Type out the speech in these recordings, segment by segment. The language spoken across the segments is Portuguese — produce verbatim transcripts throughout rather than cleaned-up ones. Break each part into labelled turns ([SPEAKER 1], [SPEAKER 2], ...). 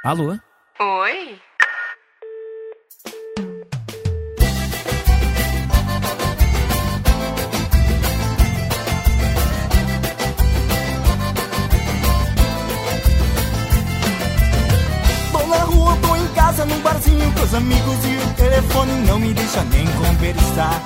[SPEAKER 1] Alô?
[SPEAKER 2] Oi?
[SPEAKER 3] Tô na rua, tô em casa, num barzinho com os amigos e o telefone não me deixa nem conversar.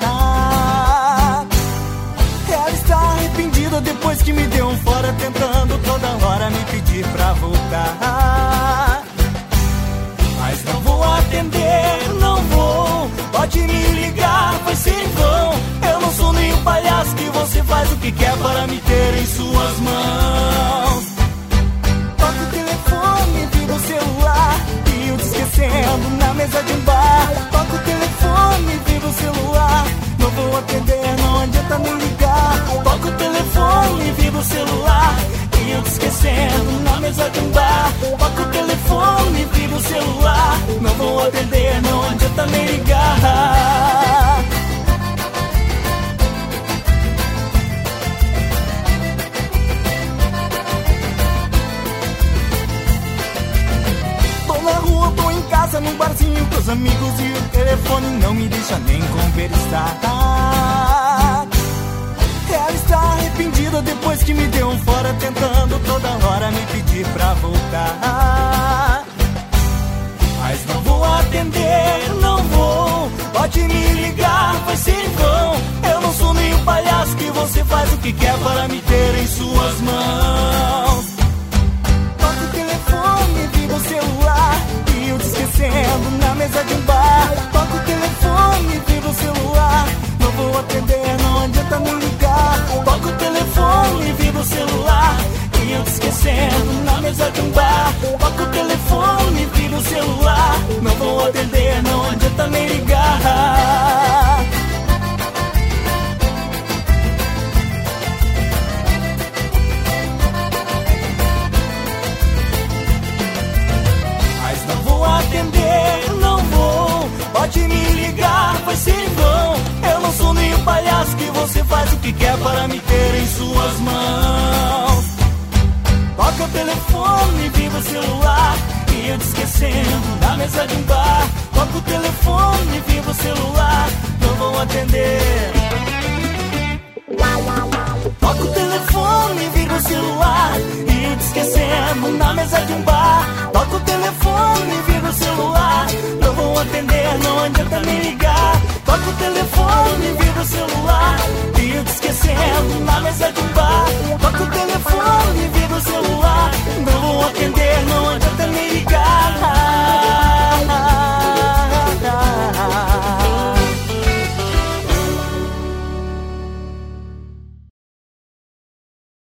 [SPEAKER 3] Ela está arrependida depois que me deu um fora, tentando toda hora me pedir pra voltar. Mas não vou atender, não vou. Pode me ligar, vai ser em vão. Eu não sou nem o palhaço que você faz o que quer para me ter em suas mãos. Toca o telefone, vibra o celular e eu te esquecendo na mesa de um bar. Toca o telefone, vibra o celular. Não vou atender, não adianta nem ligar. Toca o telefone, vibra o celular e eu te esquecendo na mesa de um bar. Toca o telefone, vibra o celular. Não vou atender, não adianta nem ligar. Tô na rua, tô em casa, num barzinho com os amigos e o telefone não me deixa nem conversar. Ela está arrependida depois que me deu um fora, tentando toda hora me pedir pra voltar. Mas não vou atender, não vou. Pode me ligar, vai ser em vão. Eu não sou nem o palhaço que você faz o que quer para me ter em suas mãos. Toca o telefone, vibra o celular e eu te esquecendo na mesa de um bar. Toca o telefone, vibra o celular. Não vou atender, não adianta nem ligar. Toca o telefone, vibra o celular e eu te esquecendo na mesa de um bar. Toca o telefone, vibra o celular. Não vou atender, não adianta nem ligar. Mas não vou atender, não vou. Pode me ligar, vai ser em vão. Eu não sou nem o palhaço que você faz o que quer para me ter em suas mãos. Toca o telefone, vibra o celular e eu te esquecendo na mesa de um bar. Toca o telefone, vibra o celular. Não vou atender. Toca o telefone, vibra o celular e eu te esquecendo na mesa de um bar. Toca o telefone, vibra o celular. Não vou atender, não adianta nem ligar. Toca o telefone, vibra o celular e eu te esquecendo na mesa de um bar. Toca o telefone.